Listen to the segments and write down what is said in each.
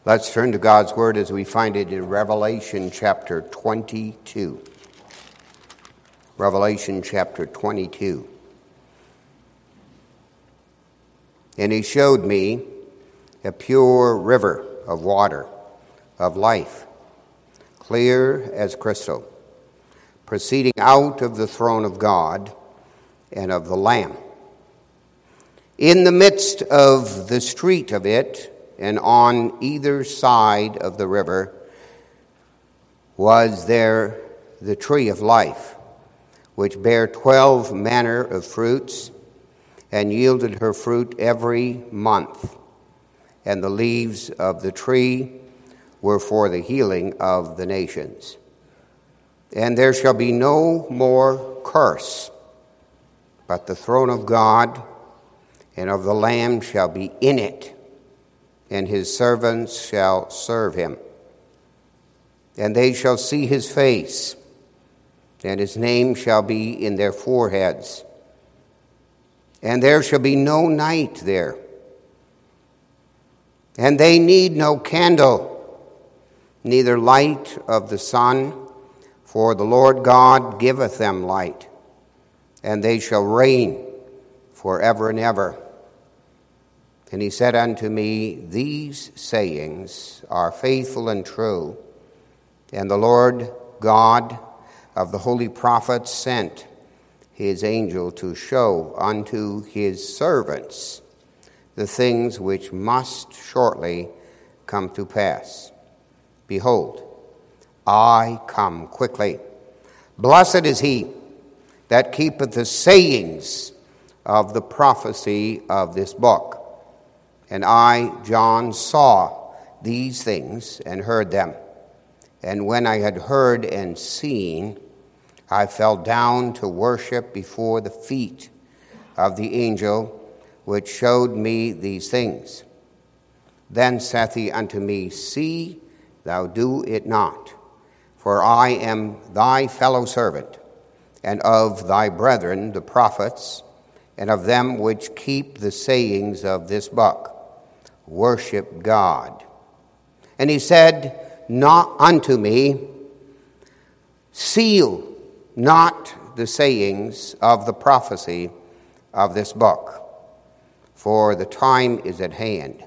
Let's turn to God's Word as we find it in Revelation chapter 22. Revelation chapter 22. And he showed me a pure river of water, of life, clear as crystal, proceeding out of the throne of God and of the Lamb. In the midst of the street of it, and on either side of the river, was there the tree of life, which bare 12 manner of fruits, and yielded her fruit every month. And the leaves of the tree were for the healing of the nations. And there shall be no more curse, but the throne of God and of the Lamb shall be in it, and his servants shall serve him. And they shall see his face, and his name shall be in their foreheads. And there shall be no night there. And they need no candle, neither light of the sun, for the Lord God giveth them light, and they shall reign forever and ever. And he said unto me, These sayings are faithful and true, and the Lord God of the holy prophets sent his angel to show unto his servants the things which must shortly come to pass. Behold, I come quickly. Blessed is he that keepeth the sayings of the prophecy of this book. And I, John, saw these things and heard them. And when I had heard and seen, I fell down to worship before the feet of the angel which showed me these things. Then saith he unto me, See, thou do it not, for I am thy fellow servant, and of thy brethren the prophets, and of them which keep the sayings of this book. Worship God. And he said not unto me, Seal not the sayings of the prophecy of this book, for the time is at hand.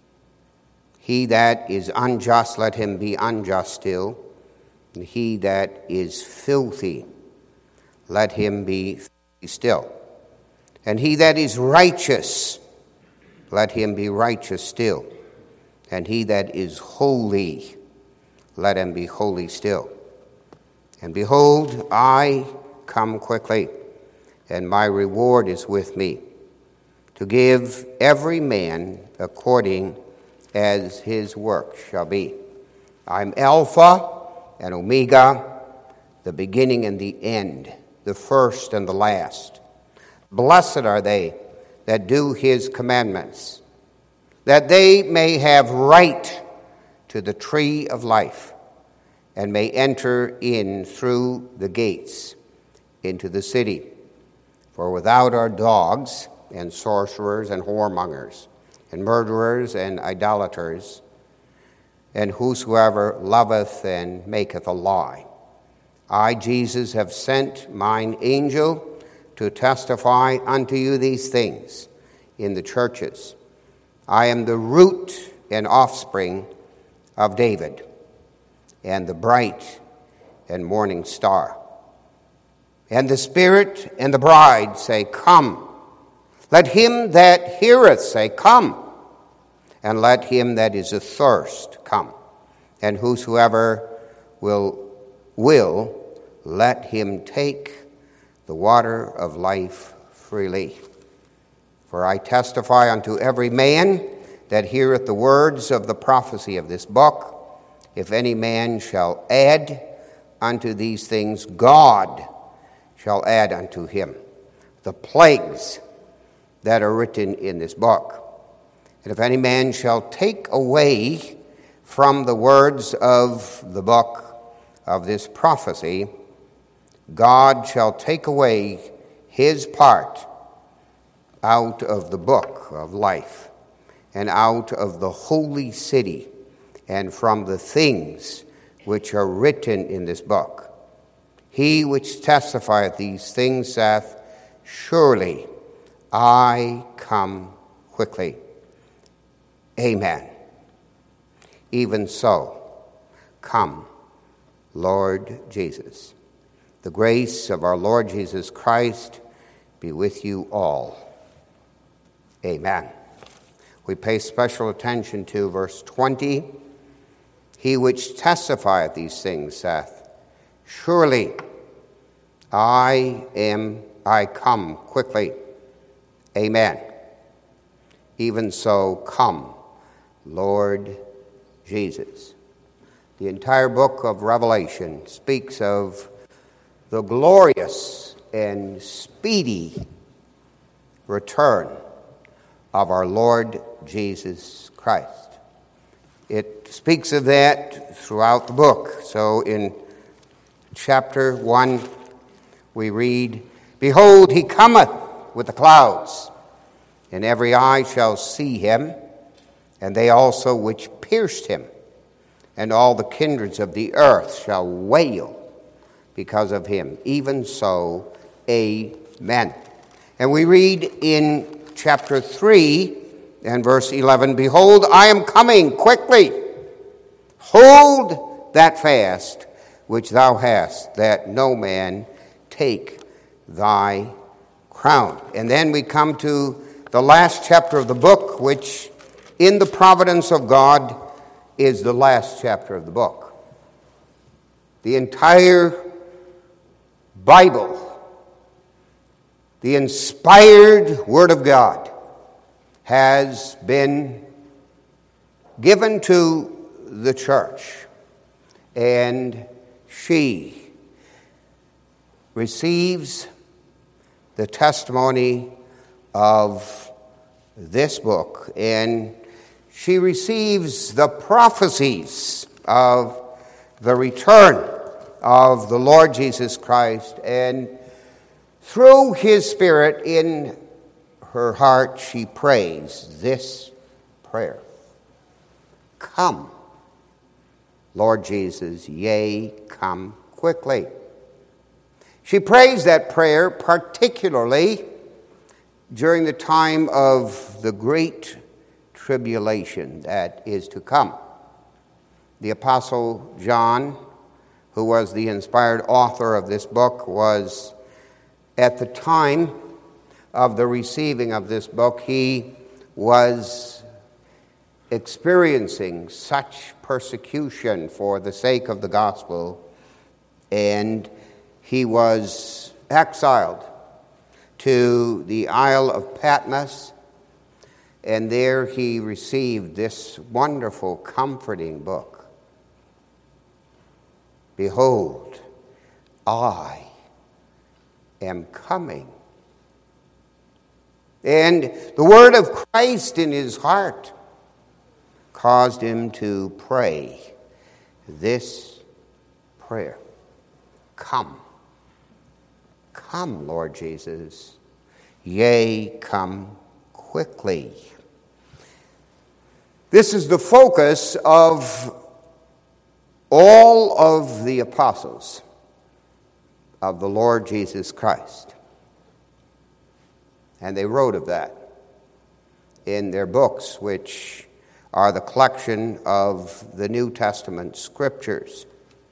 He that is unjust, let him be unjust still, and he that is filthy, let him be filthy still. And he that is righteous, let him be righteous still. And he that is holy, let him be holy still. And behold, I come quickly, and my reward is with me, to give every man according as his work shall be. I'm Alpha and Omega, the beginning and the end, the first and the last. Blessed are they that do his commandments, that they may have right to the tree of life, and may enter in through the gates into the city. For without are dogs, and sorcerers, and whoremongers, and murderers, and idolaters, and whosoever loveth and maketh a lie. I, Jesus, have sent mine angel to testify unto you these things in the churches. I am the root and offspring of David, and the bright and morning star. And the Spirit and the bride say, Come. Let him that heareth say, Come. And let him that is athirst come. And whosoever will, let him take the water of life freely. For I testify unto every man that heareth the words of the prophecy of this book, if any man shall add unto these things, God shall add unto him the plagues that are written in this book. And if any man shall take away from the words of the book of this prophecy, God shall take away his part out of the book of life and out of the holy city and from the things which are written in this book. He which testifieth these things saith, Surely I come quickly. Amen. Even so, come, Lord Jesus. The grace of our Lord Jesus Christ be with you all. Amen. We pay special attention to verse 20. He which testifieth these things saith, Surely I come quickly. Amen. Even so, come, Lord Jesus. The entire book of Revelation speaks of the glorious and speedy return of our Lord Jesus Christ. It speaks of that throughout the book. So in chapter 1, we read, Behold, he cometh with the clouds, and every eye shall see him, and they also which pierced him, and all the kindreds of the earth shall wail because of him. Even so, amen. And we read in chapter 3 and verse 11, Behold, I am coming quickly. Hold that fast which thou hast, that no man take thy crown. And then we come to the last chapter of the book, which in the providence of God is the last chapter of the book. The entire Bible, the inspired Word of God, has been given to the church, and she receives the testimony of this book, and she receives the prophecies of the return of the Lord Jesus Christ, and through his Spirit in her heart she prays this prayer. Come, Lord Jesus, yea, come quickly. She prays that prayer particularly during the time of the great tribulation that is to come. The Apostle John, who was the inspired author of this book, was at the time of the receiving of this book, he was experiencing such persecution for the sake of the gospel, and he was exiled to the Isle of Patmos, and there he received this wonderful, comforting book. Behold, I am coming. And the word of Christ in his heart caused him to pray this prayer. Come. Come, Lord Jesus. Yea, come quickly. This is the focus of all of the apostles of the Lord Jesus Christ. And they wrote of that in their books, which are the collection of the New Testament scriptures.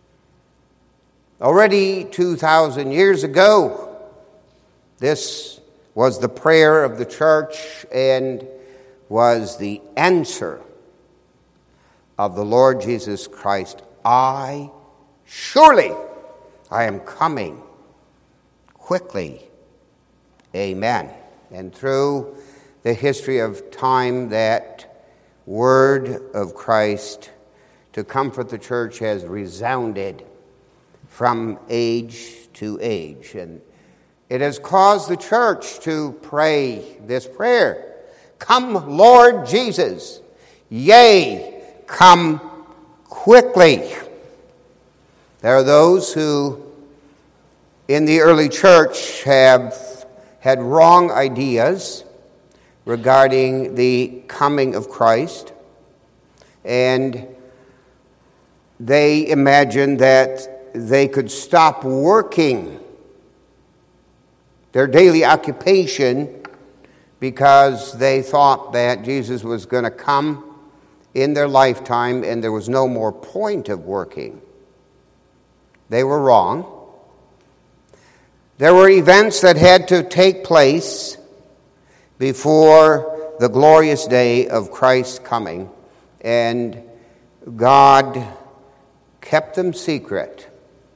Already 2,000 years ago, this was the prayer of the church and was the answer of the Lord Jesus Christ. Surely I am coming quickly. Amen. And through the history of time, that word of Christ to comfort the church has resounded from age to age. And it has caused the church to pray this prayer. Come, Lord Jesus. Yea, come quickly. There are those who in the early church have had wrong ideas regarding the coming of Christ, and they imagined that they could stop working, their daily occupation, because they thought that Jesus was going to come in their lifetime and there was no more point of working. They were wrong. There were events that had to take place before the glorious day of Christ's coming, and God kept them secret.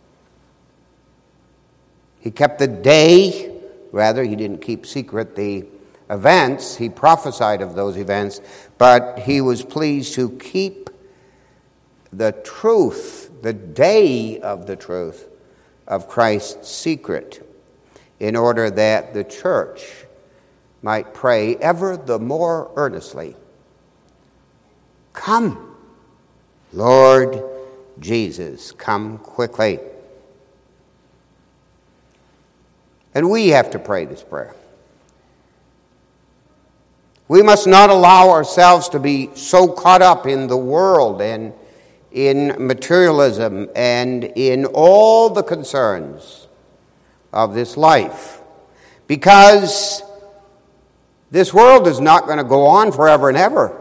He kept the day, rather, he didn't keep secret the events. He prophesied of those events, but he was pleased to keep the truth, the day of the truth of Christ's secret, in order that the church might pray ever the more earnestly, "Come, Lord Jesus, come quickly." And we have to pray this prayer. We must not allow ourselves to be so caught up in the world and in materialism and in all the concerns of this life, because this world is not going to go on forever and ever.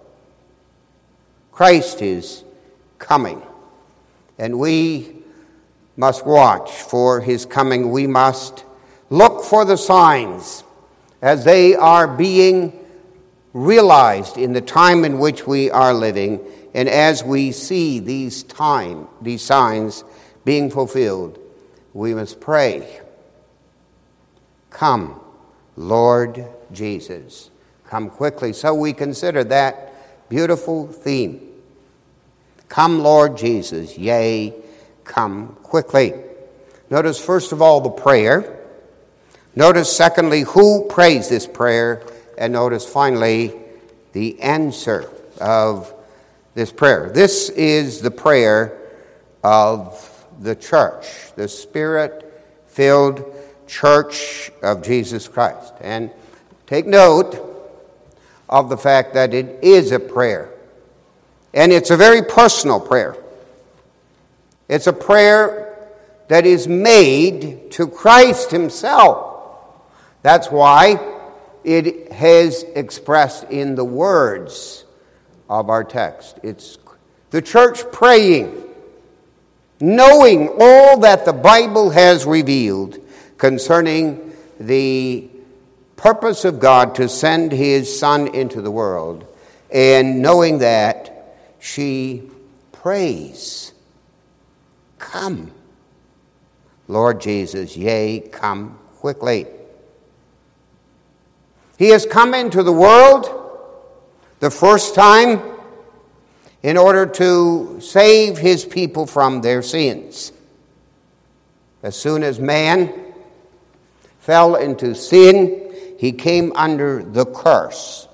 Christ is coming, and we must watch for his coming. We must look for the signs as they are being realized in the time in which we are living, and as we see these signs being fulfilled, we must pray, "Come, Lord Jesus, come quickly." So we consider that beautiful theme. Come, Lord Jesus, yea, come quickly. Notice, first of all, the prayer. Notice, secondly, who prays this prayer. And notice, finally, the answer of this prayer. This is the prayer of the church, the Spirit-filled church of Jesus Christ. And take note of the fact that it is a prayer. And it's a very personal prayer. It's a prayer that is made to Christ himself. That's why it has expressed in the words of our text. It's the church praying, knowing all that the Bible has revealed concerning the purpose of God to send his Son into the world, and knowing that she prays, "Come, Lord Jesus, yea, come quickly." He has come into the world the first time in order to save his people from their sins. As soon as man fell into sin, he came under the curse.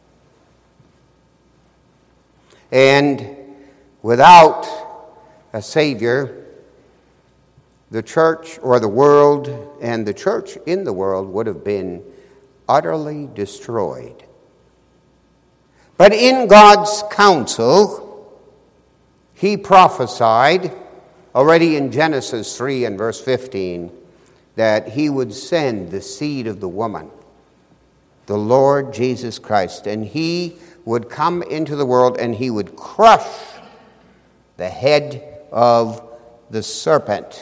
And without a Savior, the church or the world and the church in the world would have been utterly destroyed. But in God's counsel, he prophesied already in Genesis 3 and verse 15 that he would send the seed of the woman, the Lord Jesus Christ, and he would come into the world and he would crush the head of the serpent.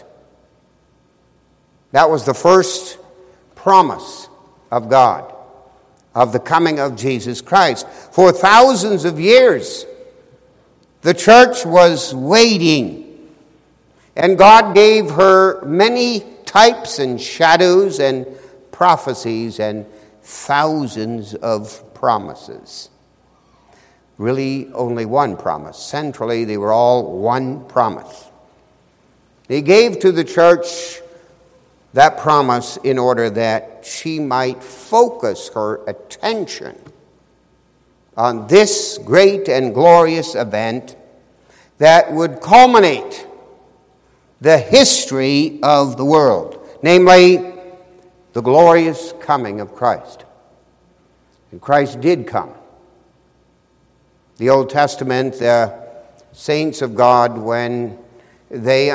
That was the first promise of God, of the coming of Jesus Christ. For thousands of years, the church was waiting, and God gave her many types and shadows and prophecies and thousands of promises. Really, only one promise. Centrally, they were all one promise. He gave to the church that promise in order that she might focus her attention on this great and glorious event that would culminate the history of the world, namely the glorious coming of Christ. And Christ did come. The Old Testament saints of God, when they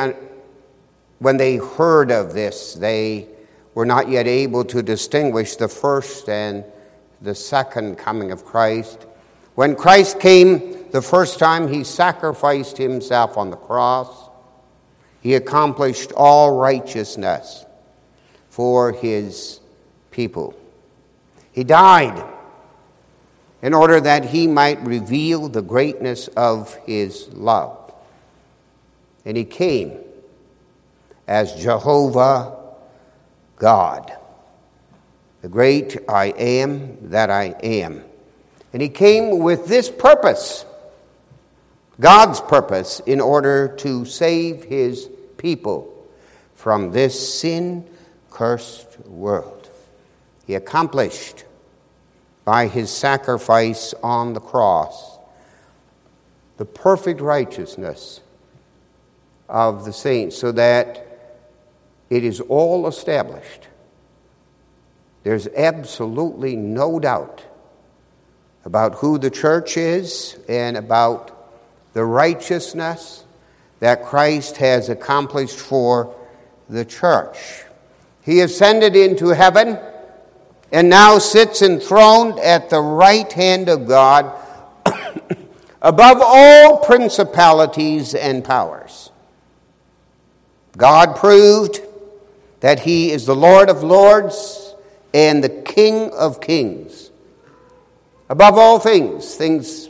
heard of this, they were not yet able to distinguish the first and the second coming of Christ. When Christ came the first time, he sacrificed himself on the cross. He accomplished all righteousness for his people. He died in order that he might reveal the greatness of his love. And he came as Jehovah God, the great I am that I am. And he came with this purpose, God's purpose, in order to save his people from this sin-cursed world. He accomplished by his sacrifice on the cross the perfect righteousness of the saints, so that it is all established. There's absolutely no doubt about who the church is and about the righteousness that Christ has accomplished for the church. He ascended into heaven and now sits enthroned at the right hand of God above all principalities and powers. God proved that he is the Lord of lords and the King of kings. Above all things, things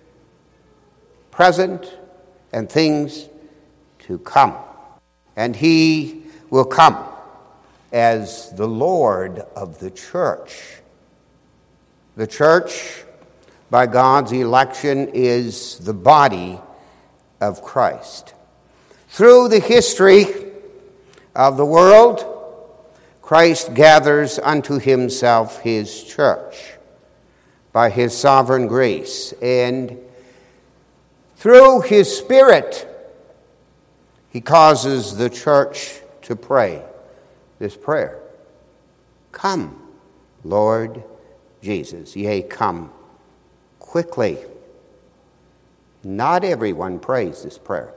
present and things to come. And he will come as the Lord of the church. The church, by God's election, is the body of Christ. Through the history of the world, Christ gathers unto himself his church by his sovereign grace. And through his Spirit, he causes the church to pray this prayer. Come, Lord Jesus. Yea, come quickly. Not everyone prays this prayer.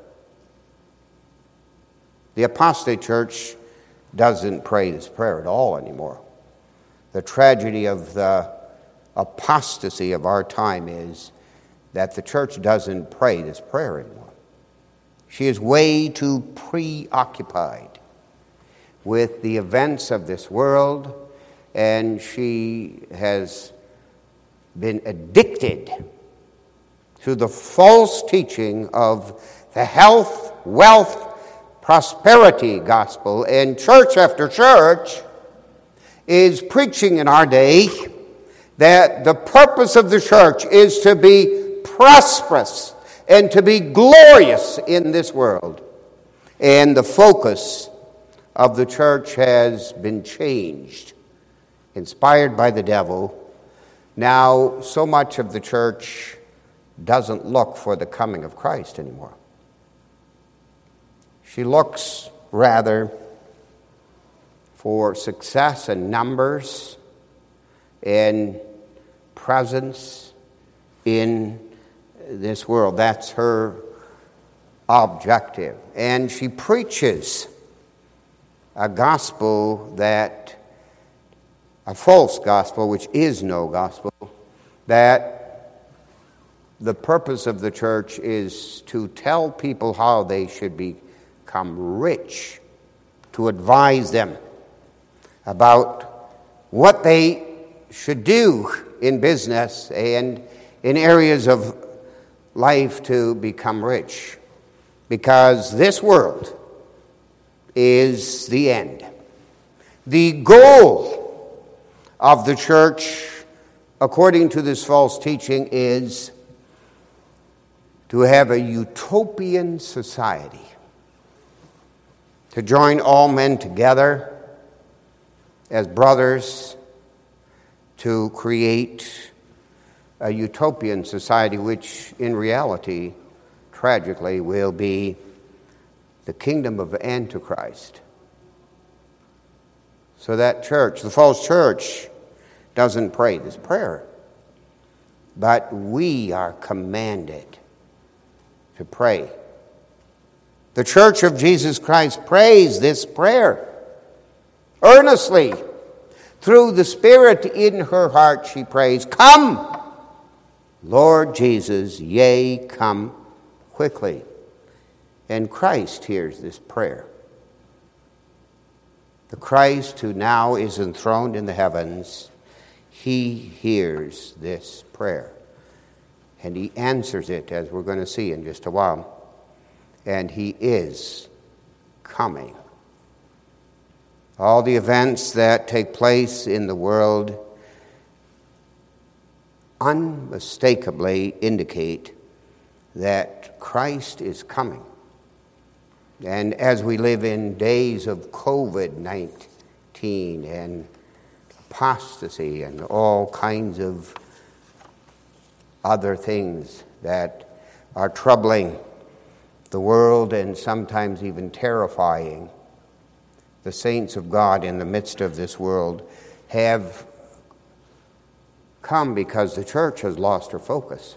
The apostate church doesn't pray this prayer at all anymore. The tragedy of the apostasy of our time is that the church doesn't pray this prayer anymore. She is way too preoccupied with the events of this world, and she has been addicted to the false teaching of the health, wealth, prosperity gospel. And church after church is preaching in our day that the purpose of the church is to be prosperous and to be glorious in this world. And the focus of the church has been changed, inspired by the devil. Now, so much of the church doesn't look for the coming of Christ anymore. She looks rather for success and numbers and presence in this world. That's her objective. And she preaches a gospel that, a false gospel, which is no gospel, that the purpose of the church is to tell people how they should become rich, to advise them about what they should do in business and in areas of life to become rich. Because this world is the end. The goal of the church, according to this false teaching, is to have a utopian society, to join all men together as brothers to create a utopian society, which in reality, tragically, will be the kingdom of Antichrist. So that church, the false church, doesn't pray this prayer. But we are commanded to pray. The Church of Jesus Christ prays this prayer earnestly. Through the Spirit in her heart she prays, "Come, Lord Jesus, yea, come quickly." And Christ hears this prayer. The Christ who now is enthroned in the heavens, he hears this prayer. And he answers it, as we're going to see in just a while. And he is coming. All the events that take place in the world unmistakably indicate that Christ is coming. And as we live in days of COVID-19 and apostasy and all kinds of other things that are troubling the world and sometimes even terrifying, the saints of God in the midst of this world have come because the church has lost her focus.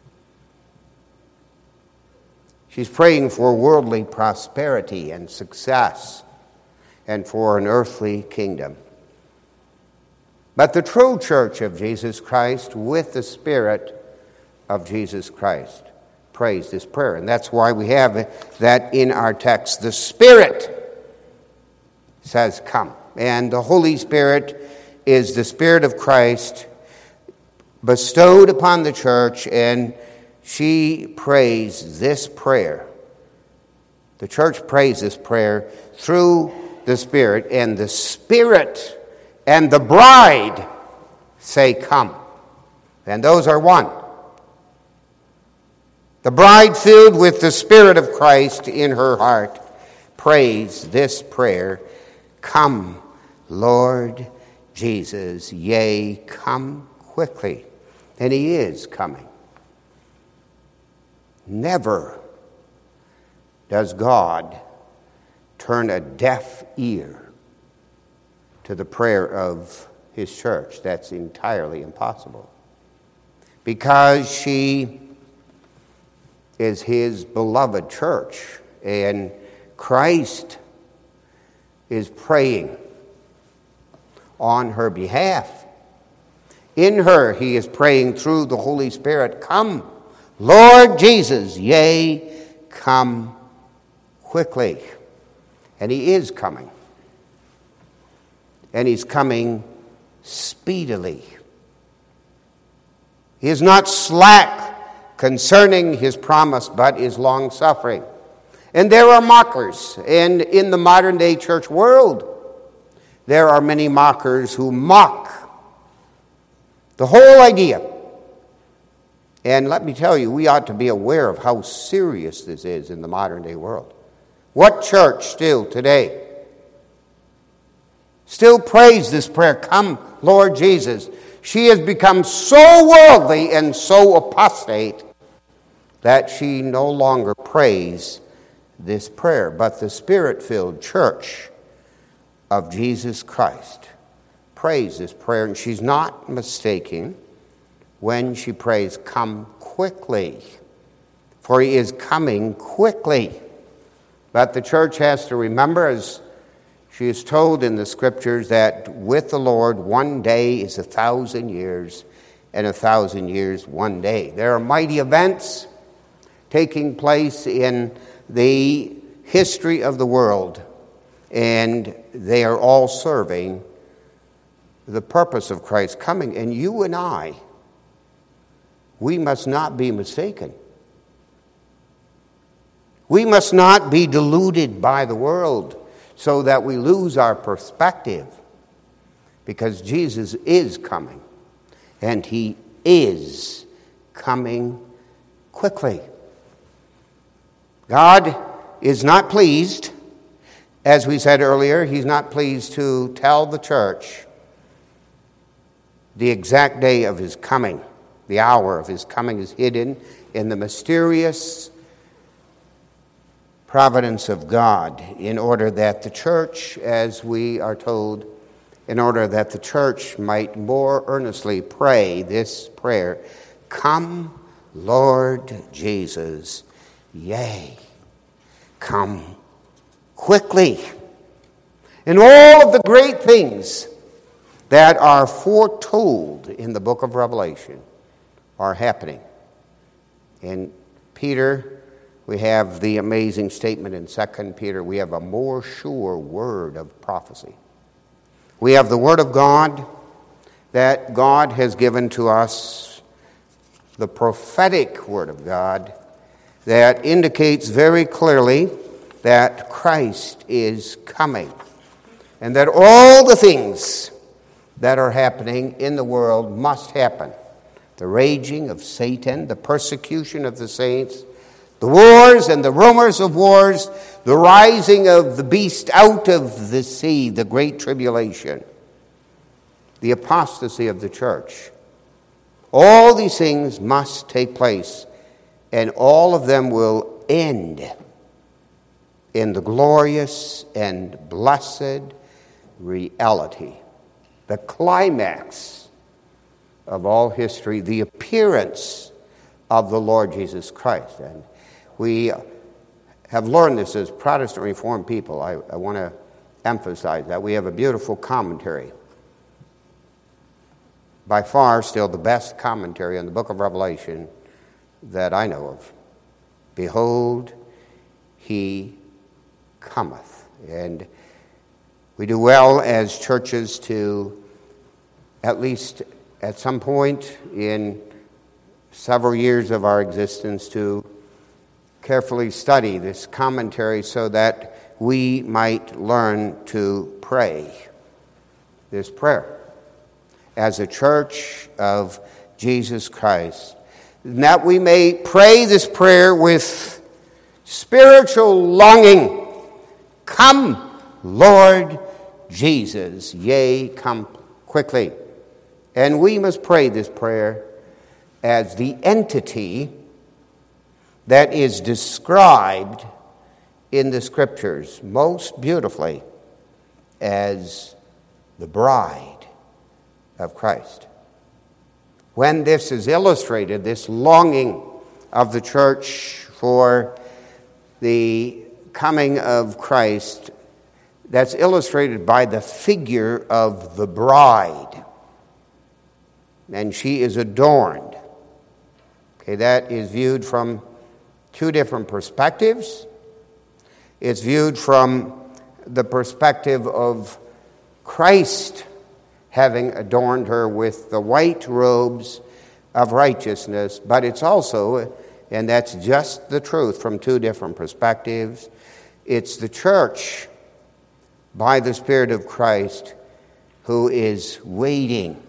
She's praying for worldly prosperity and success and for an earthly kingdom. But the true church of Jesus Christ, with the Spirit of Jesus Christ, prays this prayer. And that's why we have that in our text. The Spirit says, "Come." And the Holy Spirit is the Spirit of Christ bestowed upon the church, and she prays this prayer. The church prays this prayer through the Spirit, and the Spirit and the bride say, "Come." And those are one. The bride, filled with the Spirit of Christ in her heart, prays this prayer, "Come, Lord Jesus, yea, come quickly." And he is coming. Never does God turn a deaf ear to the prayer of his church. That's entirely impossible. Because she is his beloved church, and Christ is praying on her behalf. In her, he is praying through the Holy Spirit, "Come, Lord Jesus, yea, come quickly." And he is coming. And he's coming speedily. He is not slack concerning his promise, but is long-suffering. And there are mockers. And in the modern-day church world, there are many mockers who mock the whole idea. And let me tell you, we ought to be aware of how serious this is in the modern-day world. What church still today still prays this prayer, "Come, Lord Jesus"? She has become so worldly and so apostate that she no longer prays this prayer. But the Spirit-filled church of Jesus Christ prays this prayer, and she's not mistaken when she prays, "Come quickly," for he is coming quickly. But the church has to remember, as she is told in the Scriptures, that with the Lord 1 day is 1,000 years, and 1,000 years 1 day. There are mighty events taking place in the history of the world, and they are all serving the purpose of Christ's coming. And you and I, we must not be mistaken. We must not be deluded by the world so that we lose our perspective, because Jesus is coming, and he is coming quickly. God is not pleased, as we said earlier, he's not pleased to tell the church the exact day of his coming. The hour of his coming is hidden in the mysterious providence of God, in order that the church, as we are told, in order that the church might more earnestly pray this prayer, "Come, Lord Jesus, yea, come quickly. And all of the great things that are foretold in the book of Revelation are happening. In Peter, we have the amazing statement in 2 Peter, we have a more sure word of prophecy. We have the word of God that God has given to us, the prophetic word of God that indicates very clearly that Christ is coming and that all the things that are happening in the world must happen. The raging of Satan, the persecution of the saints, the wars and the rumors of wars, the rising of the beast out of the sea, the great tribulation, the apostasy of the church. All these things must take place, and all of them will end in the glorious and blessed reality, the climax of all history, the appearance of the Lord Jesus Christ. And we have learned this as Protestant Reformed people. I want to emphasize that. We have a beautiful commentary. By far, still the best commentary on the book of Revelation that I know of. Behold, he cometh. And we do well as churches to, at least at some point in several years of our existence, to carefully study this commentary so that we might learn to pray this prayer as a church of Jesus Christ, and that we may pray this prayer with spiritual longing. Come, Lord Jesus, yea, come quickly. And we must pray this prayer as the entity that is described in the Scriptures most beautifully as the bride of Christ. When this is illustrated, this longing of the church for the coming of Christ, that's illustrated by the figure of the bride. And she is adorned. Okay, that is viewed from two different perspectives. It's viewed from the perspective of Christ having adorned her with the white robes of righteousness, but it's also, and that's just the truth from two different perspectives, it's the church by the Spirit of Christ who is waiting,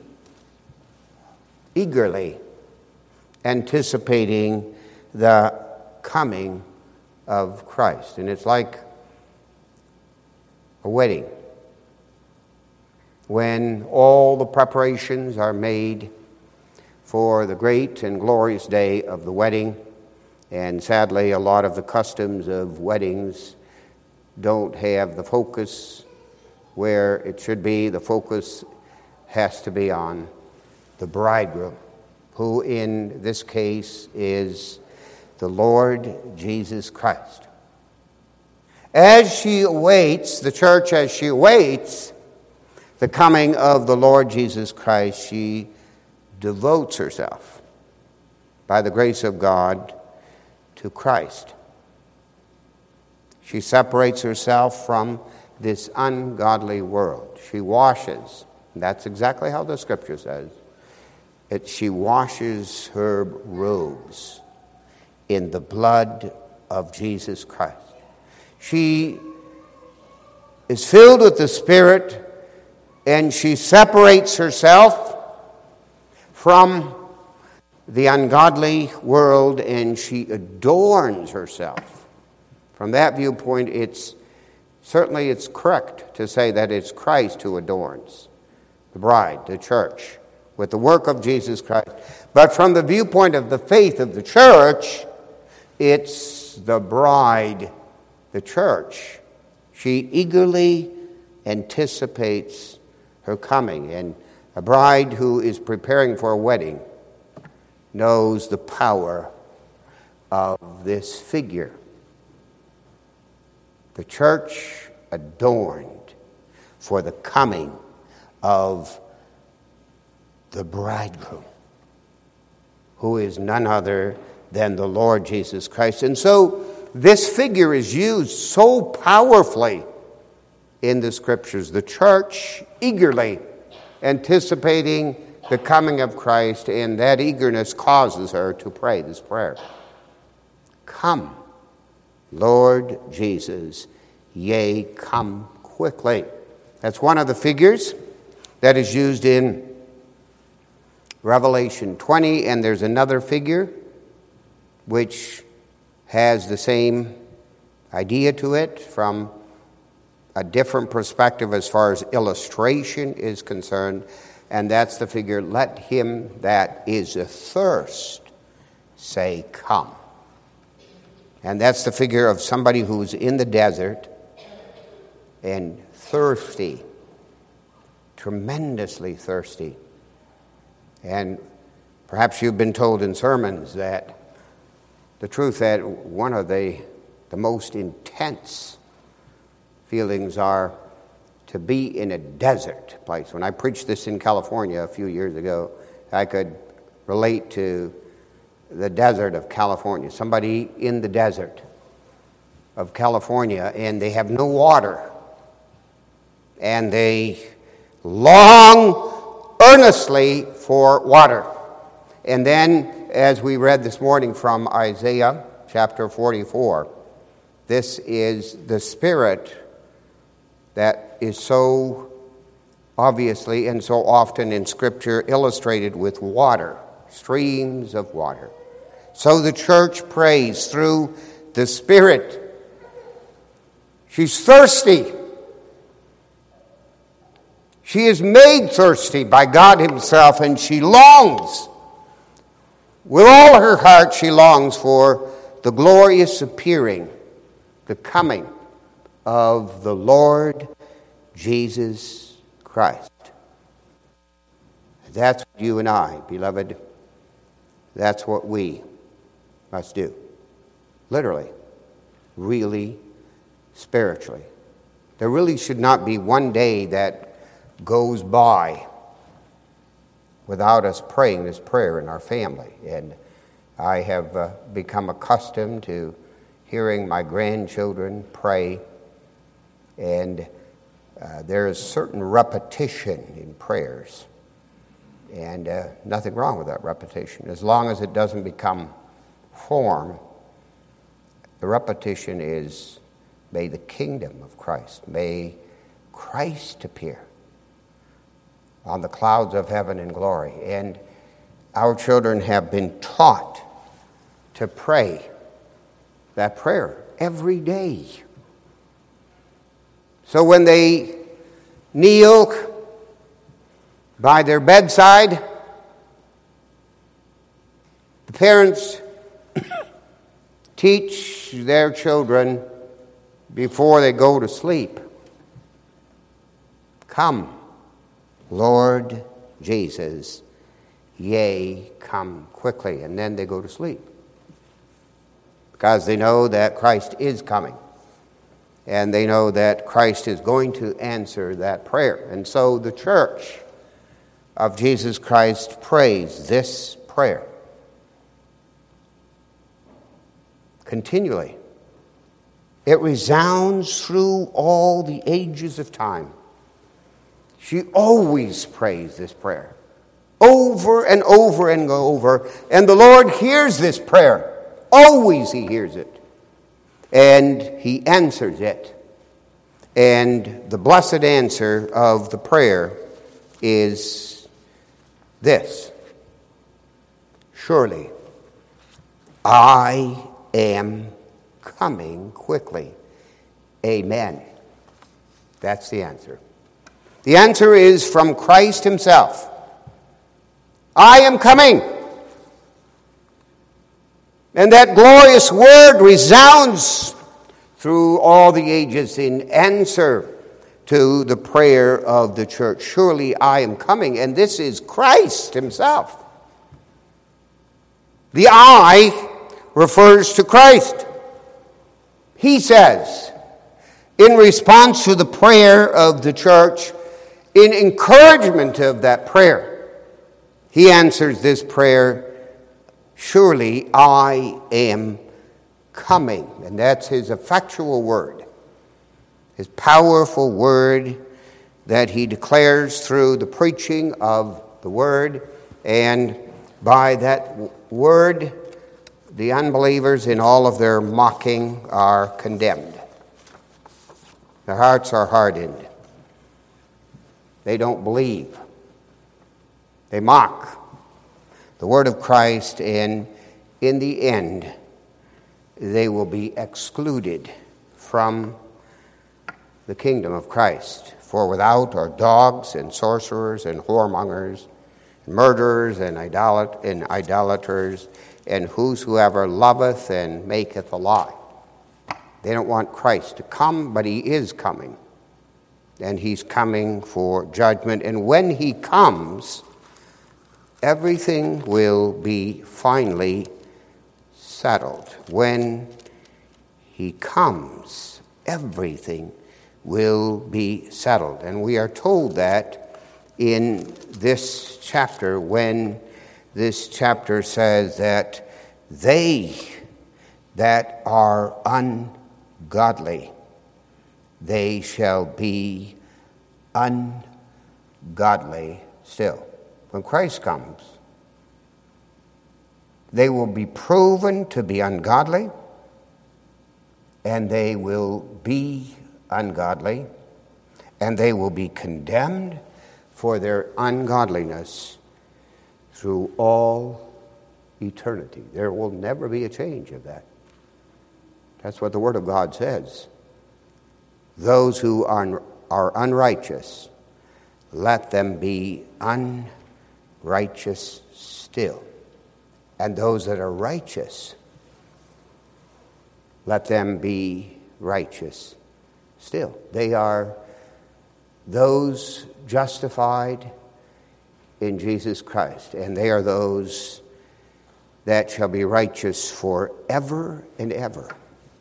eagerly anticipating the coming of Christ. And it's like a wedding. When all the preparations are made for the great and glorious day of the wedding, and sadly a lot of the customs of weddings don't have the focus where it should be. The focus has to be on the bridegroom, who in this case is the Lord Jesus Christ. As she awaits, the church as she awaits the coming of the Lord Jesus Christ, she devotes herself, by the grace of God, to Christ. She separates herself from this ungodly world. She washes. That's exactly how the Scripture says. She washes her robes in the blood of Jesus Christ. She is filled with the Spirit, and she separates herself from the ungodly world, and she adorns herself. From that viewpoint, it's correct to say that it's Christ who adorns the bride, the church, with the work of Jesus Christ. But from the viewpoint of the faith of the church, it's the bride, the church. She eagerly anticipates her coming, and a bride who is preparing for a wedding knows the power of this figure. The church adorned for the coming of the bridegroom, who is none other than the Lord Jesus Christ. And so this figure is used so powerfully in the Scriptures. The church eagerly anticipating the coming of Christ, and that eagerness causes her to pray this prayer. Come, Lord Jesus, yea, come quickly. That's one of the figures that is used in Revelation 20, and there's another figure which has the same idea to it from a different perspective as far as illustration is concerned, and that's the figure, let him that is athirst say, come. And that's the figure of somebody who's in the desert and thirsty, tremendously thirsty. And perhaps you've been told in sermons that the truth that one of the most intense feelings are to be in a desert place. When I preached this in California a few years ago, I could relate to the desert of California. Somebody in the desert of California, and they have no water. And they long earnestly for water. And then, as we read this morning from Isaiah chapter 44, this is the spirit that is so obviously and so often in Scripture illustrated with water, streams of water. So the church prays through the Spirit. She's thirsty. She is made thirsty by God Himself, and she longs. With all her heart, she longs for the glorious appearing, the coming of the Lord Jesus Christ. That's what you and I, beloved, that's what we must do. Literally, really, spiritually. There really should not be one day that goes by without us praying this prayer in our family. And I have become accustomed to hearing my grandchildren pray, and there is certain repetition in prayers, and nothing wrong with that repetition as long as it doesn't become form. The repetition is, may the kingdom of Christ, may Christ appear on the clouds of heaven in glory. And our children have been taught to pray that prayer every day. So when they kneel by their bedside, the parents teach their children before they go to sleep, come, Lord Jesus, yea, come quickly. And then they go to sleep, because they know that Christ is coming. And they know that Christ is going to answer that prayer. And so the church of Jesus Christ prays this prayer continually. It resounds through all the ages of time. She always prays this prayer over and over and over. And the Lord hears this prayer. Always He hears it. And He answers it. And the blessed answer of the prayer is this: surely I am coming quickly. Amen. That's the answer. The answer is from Christ Himself. I am coming. And that glorious word resounds through all the ages in answer to the prayer of the church. Surely I am coming. And this is Christ Himself. The I refers to Christ. He says, in response to the prayer of the church, in encouragement of that prayer, he answers this prayer, "Surely I am coming." And that's his effectual word, his powerful word that he declares through the preaching of the word. And by that word, the unbelievers in all of their mocking are condemned. Their hearts are hardened. They don't believe. They mock the word of Christ, and in the end, they will be excluded from the kingdom of Christ. For without are dogs and sorcerers and whoremongers, and murderers and idolaters, and whosoever loveth and maketh a lie. They don't want Christ to come, but he is coming. And he's coming for judgment. And when he comes, everything will be finally settled. When he comes, everything will be settled. And we are told that in this chapter, when this chapter says that they that are ungodly, they shall be ungodly still. When Christ comes, they will be proven to be ungodly, and they will be ungodly, and they will be condemned for their ungodliness through all eternity. There will never be a change of that. That's what the Word of God says. Those who are unrighteous, let them be unrighteous still. And those that are righteous, let them be righteous still. They are those justified in Jesus Christ, and they are those that shall be righteous forever and ever.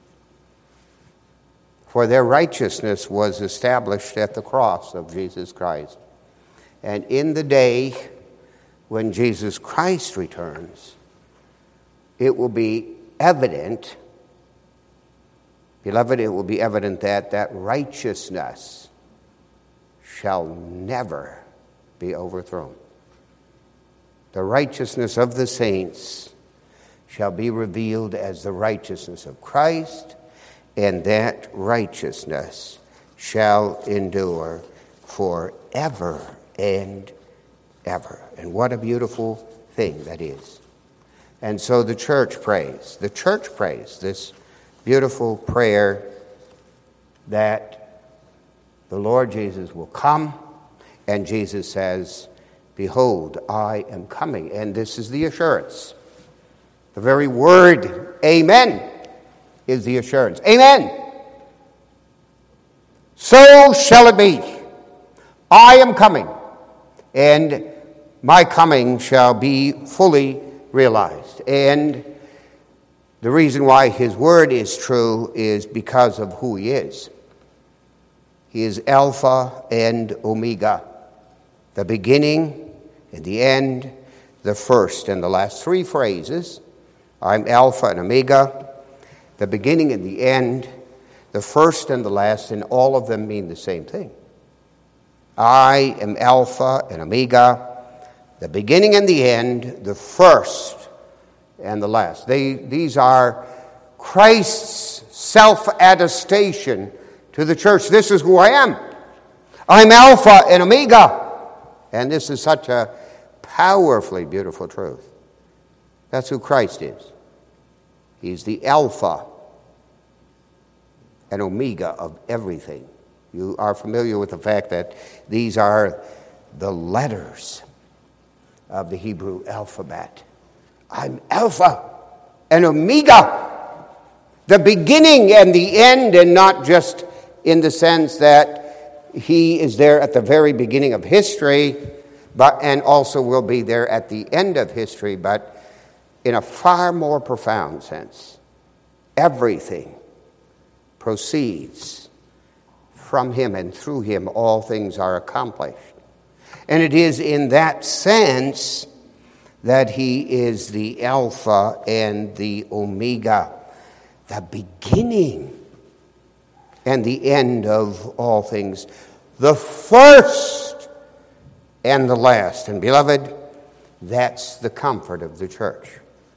For their righteousness was established at the cross of Jesus Christ. And in the day when Jesus Christ returns, it will be evident, beloved, it will be evident that righteousness shall never be overthrown. The righteousness of the saints shall be revealed as the righteousness of Christ, and that righteousness shall endure forever and ever. And what a beautiful thing that is. And so the church prays this beautiful prayer that the Lord Jesus will come, and Jesus says, "Behold, I am coming." And this is the assurance. The very word, amen, is the assurance. Amen. So shall it be. I am coming, and my coming shall be fully realized. And the reason why his word is true is because of who he is. He is Alpha and Omega, the beginning and the end, the first and the last. Three phrases. I'm Alpha and Omega, the beginning and the end, the first and the last, and all of them mean the same thing. I am Alpha and Omega, the beginning and the end, the first and the last. These are Christ's self-attestation to the church. This is who I am. I'm Alpha and Omega. And this is such a powerfully beautiful truth. That's who Christ is. He's the Alpha and Omega of everything. You are familiar with the fact that these are the letters of the Hebrew alphabet. I'm Alpha and Omega, the beginning and the end, and not just in the sense that he is there at the very beginning of history, and also will be there at the end of history, but in a far more profound sense. Everything proceeds from him, and through him all things are accomplished. And it is in that sense that he is the Alpha and the Omega, the beginning and the end of all things, the first and the last. And beloved, that's the comfort of the church.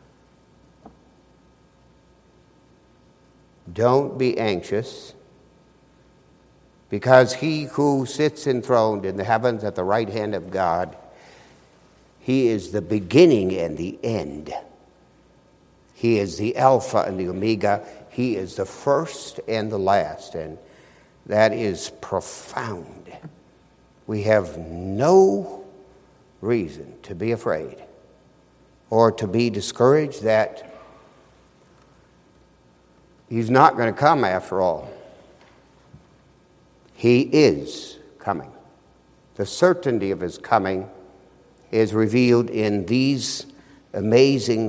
Don't be anxious, because he who sits enthroned in the heavens at the right hand of God, he is the beginning and the end. He is the Alpha and the Omega. He is the first and the last. And that is profound. We have no reason to be afraid or to be discouraged that he's not going to come after all. He is coming. The certainty of his coming is revealed in these amazing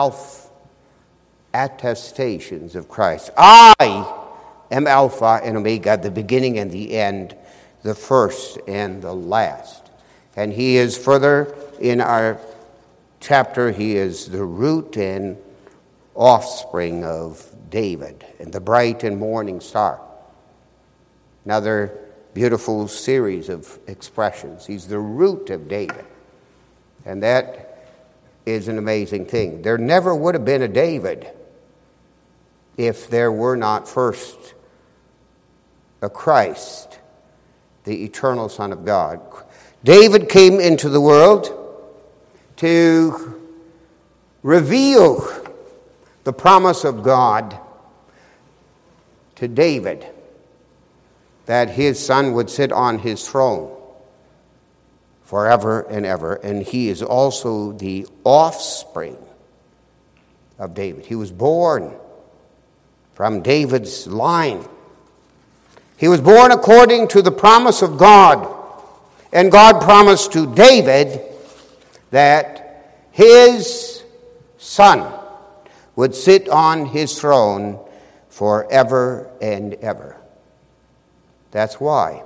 self-attestations of Christ. I am Alpha and Omega, the beginning and the end, the first and the last. And he is further in our chapter, he is the root and offspring of David and the bright and morning star. Another beautiful series of expressions. He's the root of David. And that is an amazing thing. There never would have been a David if there were not first a Christ, the eternal Son of God. David came into the world to reveal the promise of God to David, that his son would sit on his throne forever and ever. And he is also the offspring of David. He was born from David's line. He was born according to the promise of God. And God promised to David that his son would sit on his throne forever and ever. That's why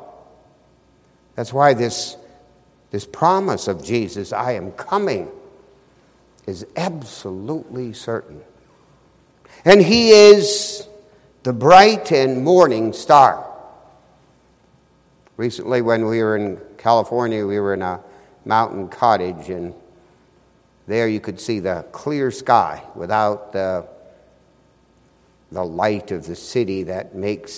this promise of Jesus, I am coming, is absolutely certain. And he is the bright and morning star. Recently, when we were in California, we were in a mountain cottage, and there you could see the clear sky without the light of the city that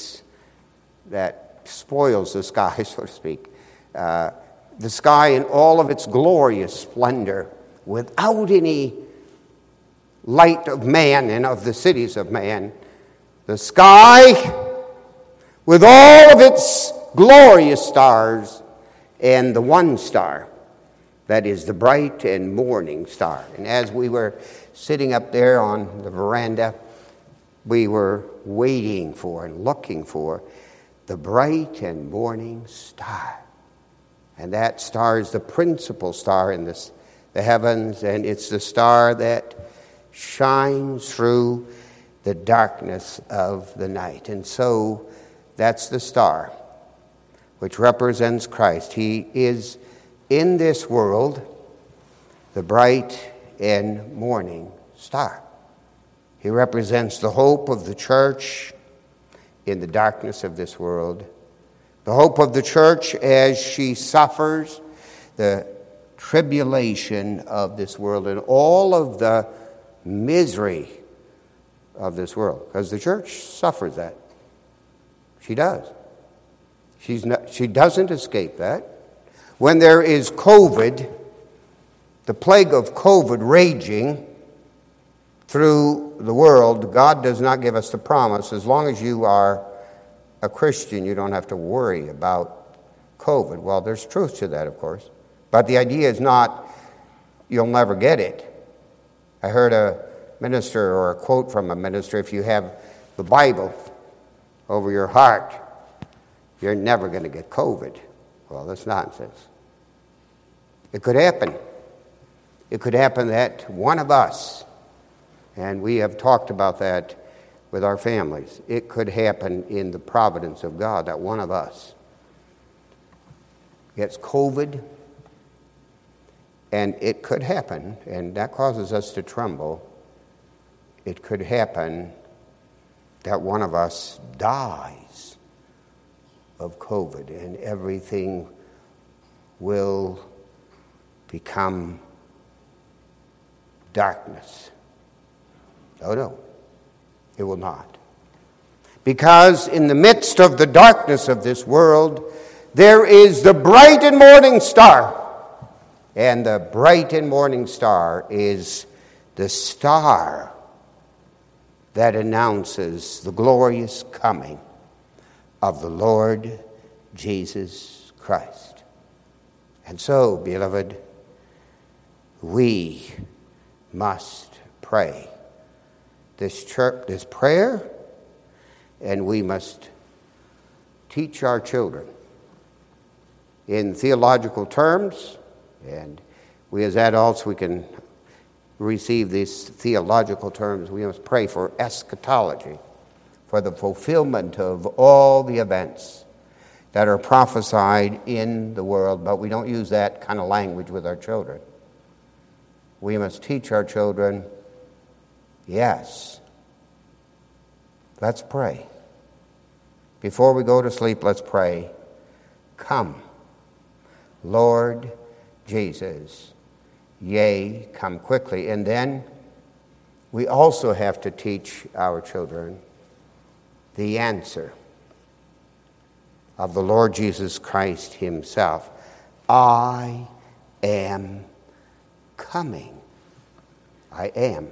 spoils the sky, so to speak. The sky in all of its glorious splendor, without any light of man and of the cities of man. The sky with all of its glorious stars, and the one star that is the bright and morning star. And as we were sitting up there on the veranda, we were waiting for and looking for the bright and morning star. And that star is the principal star in the heavens, and it's the star that shines through the darkness of the night. And so that's the star which represents Christ. He is in this world the bright and morning star. He represents the hope of the church in the darkness of this world, the hope of the church as she suffers the tribulation of this world and all of the misery of this world. Because the church suffers that. She does. She doesn't escape that. When there is COVID, the plague of COVID raging through the world, God does not give us the promise. As long as you are a Christian, you don't have to worry about COVID. Well, there's truth to that, of course. But the idea is not you'll never get it. I heard a minister, or a quote from a minister, if you have the Bible over your heart, you're never going to get COVID. Well, that's nonsense. It could happen. It could happen that one of us And we have talked about that with our families. It could happen in the providence of God that one of us gets COVID, and it could happen, and that causes us to tremble. It could happen that one of us dies of COVID, and everything will become darkness. Oh, no, it will not. Because in the midst of the darkness of this world, there is the bright and morning star. And the bright and morning star is the star that announces the glorious coming of the Lord Jesus Christ. And so, beloved, we must pray this prayer, and we must teach our children in theological terms, and we as adults, we can receive these theological terms. We must pray for eschatology, for the fulfillment of all the events that are prophesied in the world, but we don't use that kind of language with our children. We must teach our children, yes, let's pray. Before we go to sleep, let's pray. Come, Lord Jesus, yea, come quickly. And then we also have to teach our children the answer of the Lord Jesus Christ himself. I am coming. I am.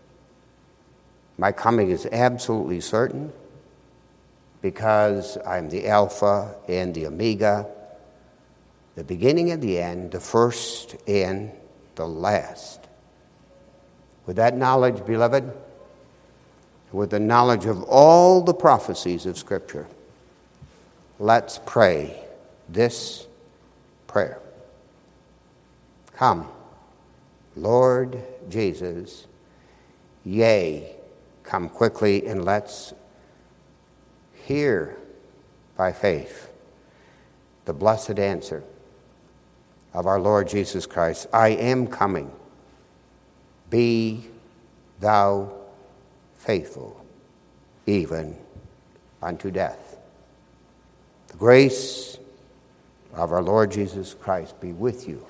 My coming is absolutely certain because I'm the Alpha and the Omega, the beginning and the end, the first and the last. With that knowledge, beloved, with the knowledge of all the prophecies of Scripture, let's pray this prayer. Come, Lord Jesus, yea, come quickly, and let's hear by faith the blessed answer of our Lord Jesus Christ. I am coming. Be thou faithful, even unto death. The grace of our Lord Jesus Christ be with you.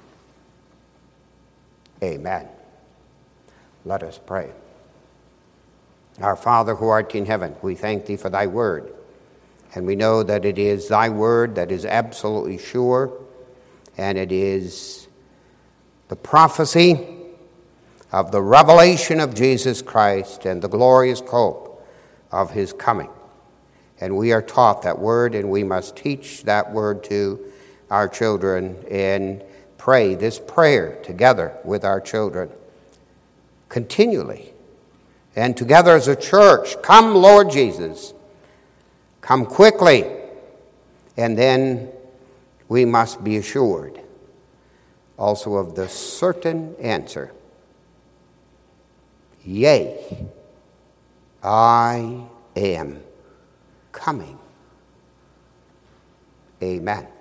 Amen. Let us pray. Our Father who art in heaven, we thank thee for thy word. And we know that it is thy word that is absolutely sure, and it is the prophecy of the revelation of Jesus Christ and the glorious hope of his coming. And we are taught that word, and we must teach that word to our children and pray this prayer together with our children continually. And together as a church, come, Lord Jesus, come quickly. And then we must be assured also of the certain answer. Yea, I am coming. Amen.